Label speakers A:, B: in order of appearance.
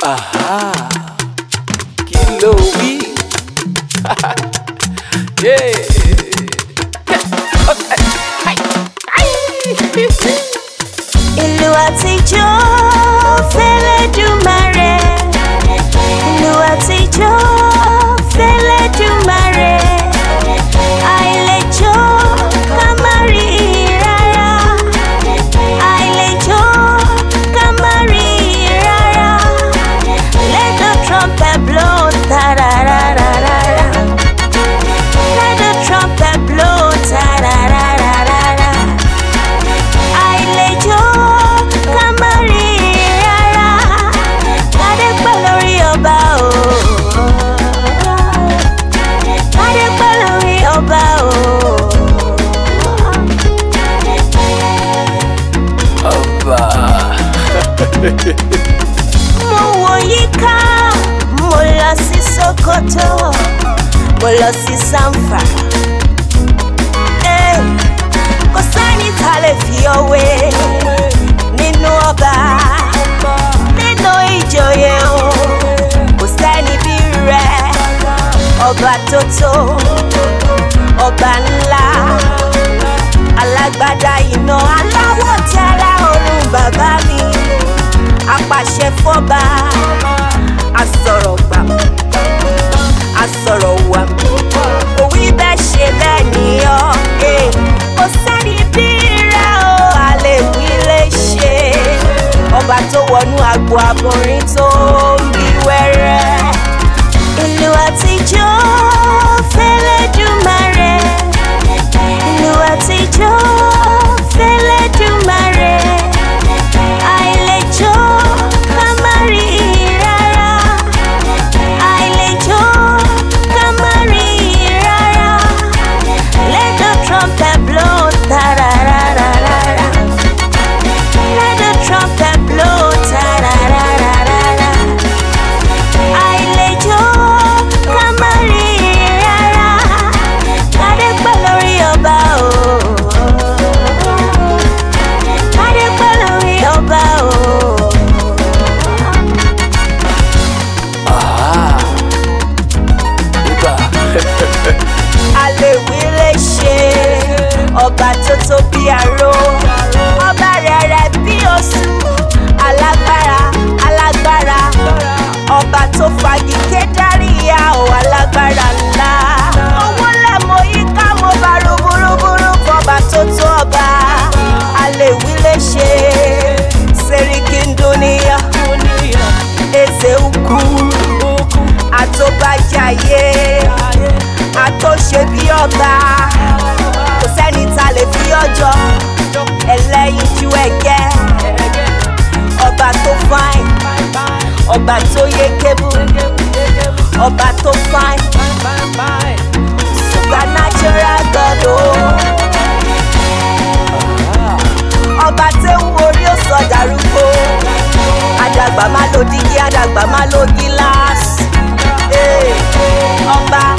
A: Aha, kí ló wí?
B: Ìlú àtijọ́ f'Ẹlẹ́dùmarè, ìlú àtijọ́ f'Ẹlẹ́dùmarè, àìlèjó ká má rí rárá, àìlèjó ká má rí rárá. Let the trumpet blow, tarararara. Let the trumpet blow, tarararara. Àìlèjó ká má rí rárá, kádé pẹ́ lórí ọba o, kádé pẹ́ lórí ọba o.
A: Ọba.
B: Mo wò yíká, mo lọ sí Sokoto, mo lọ sí Zamfara. Kò sẹ́ni tá lè fi ọwé nínú ọba, nínú ìjòyè o. Kò sẹ́ni bí rẹ̀, ọba tó tó, ọba ńlá, alágbádá iná, aláwọ̀ tẹ́lá ọ̀run bàbá mi, apàṣẹ fọ́ba, asọ̀rọ̀ gbà, asọ̀rọ̀ wà, òwí bẹ́ẹ̀ ṣe bẹ́ẹ̀ ni ọ́. Kò sẹ́ni bí rẹ̀ o, àlèwí lè ṣe, ọba tó wọnú agbo aborin tó ń bí wẹ́rẹ́. Ìlú àtijọ́ f'Ẹlẹ́dùmarè, ìlú àtijọ́ f'Ẹlẹ́dùmarè, àìlèjó ká má rí rárá, àìlèjó ká má rí rárá. Let the trumpet blow, tarararara. Let the trumpet blow, tarararara. Àìlèjó ká má rí rárá, kádé pẹ́ lórí ọba o, kádé pẹ́ lórí ọba o.
A: Aha, Uba.
B: Àlèwí lè ṣe, ọba tó tó bí aró, ọba rẹ̀rẹ̀ bí oṣù, alágbára alágbára, ọba tó fagi Kédáríyà o, alágbára ńlá. Owó lẹ́mọ̀ yíká mo bá rúburúburú fọba tó tó ọba. Àlèwí lè ṣe, Sẹ́ríkí Ndúníyà, Eze ukwu, àtòbàjáyé, àtòṣe bí ọba. Kò sẹ́ni tá lè fi ọjọ́, ẹlẹ́yinjú ẹ̀gẹ́, ọba tó fine, ọba tó yé kébù, ọba tó fine, supernatural God o. Ọba tẹ́ ń worí ó sọ dàrúgbó, àdàgbà má lo dígí, àdàgbà má lo gíláàsì. Ọba